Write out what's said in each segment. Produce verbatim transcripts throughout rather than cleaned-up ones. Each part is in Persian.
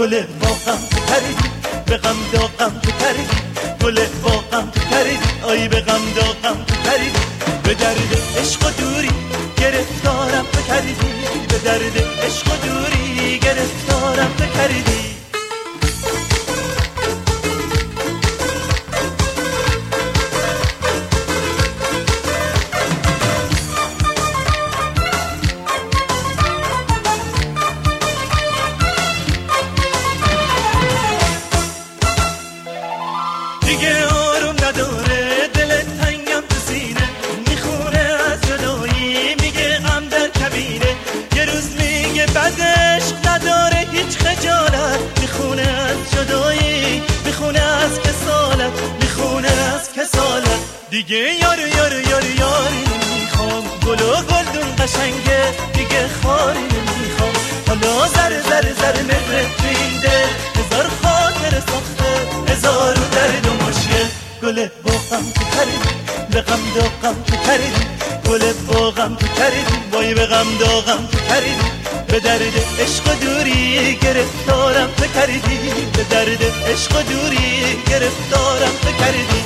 گل واقعا تو پریدی، به غم داغم تو پریدی، گل واقعا تو پریدی، آی به غم داغم تو پریدی، به درد عشق و دوری گرفتارم تو کردی، به درد عشق و دوری گرفتارم تو کردی. دیگه یار یار یار یاری نمیخوام، گل و گلدون قشنگه دیگه خاری نمیخوام، حالا زر زر زر مهر تو این دل، هزار خاطر ساخته هزار درد و مشکل. گل واقعا تو پریدی، به غم داغم تو پریدی، گل واقعا تو پریدی، وای به غم داغم تو پریدی، به درد عشق و دوری گرفتارم تو کردی، به درد عشق و دوری گرفتارم تو کردی.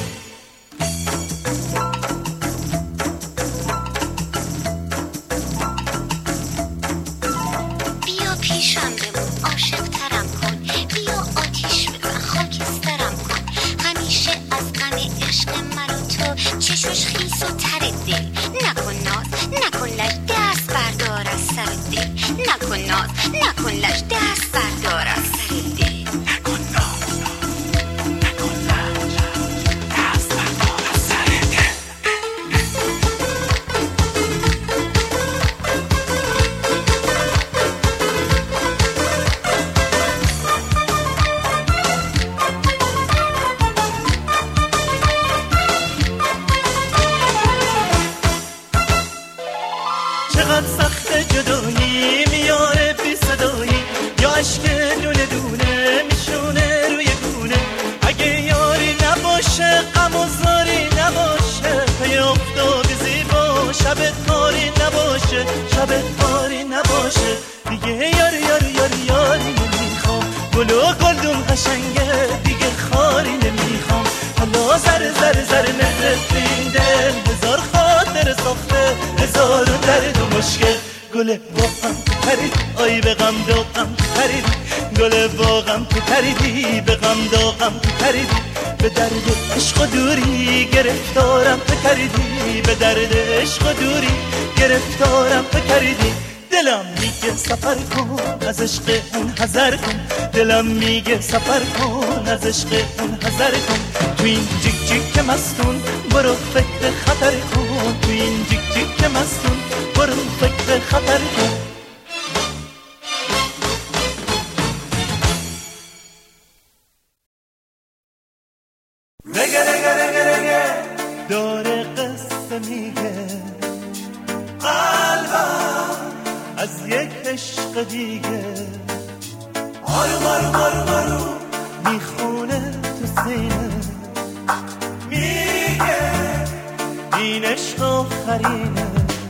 چقدر سخت جدایی میاره بی صدایی، یا عشق دونه دونه میشونه روی گونه، اگه یاری نباشه غم و زاری نباشه، پی افتادی زیبا شب تاری نباشه، شب تاری نباشه. دیگه یاری یاری یاری یاری نمیخوام، گل و گلدون قشنگه دیگه خاری نمیخوام، حالا زر زر زر مهر تو این دل، هزار خاطر ساخته هزار درد و مشکل. گل واقعا تو پریدی، آی به غم داغم تو پریدی، گل واقعا تو پریدی، به غم داغم تو پریدی، به درد عشق و دوری گرفتارم تو کردی، به درد عشق و دوری گرفتارم تو کردی. دلم میگه سفر کن از عشق اون حذر کن، دلم میگه سفر کن از عشق اون حذر کن، تو این جیک جیک که مستون برو فکر خطر کن، تو این جیک جیک که مستون برو فکر خطر کن. رگه رگه رگه رگه داره قصه میگه، قلبم از یک عشق دیگه آروم آروم آروم آروم میخونه تو سینه، میگه این عشق آخرینه.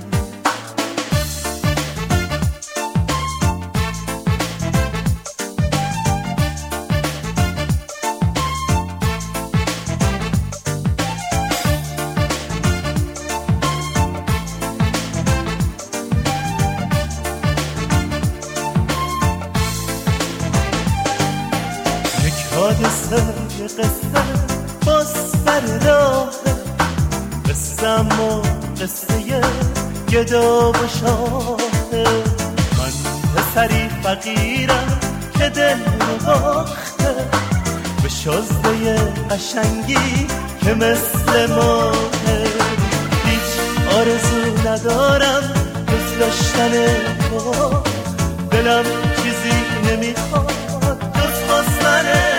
حادثه یه قصه باز سر راه، قصه و قصه گدا و شاهه، من پسری فقیرم که دل رو باخته به شازده قشنگی که مثل ماهه، هیچ آرزو ندارم جز داشتن تو، دلم چیزی نمیخواد جز خواستن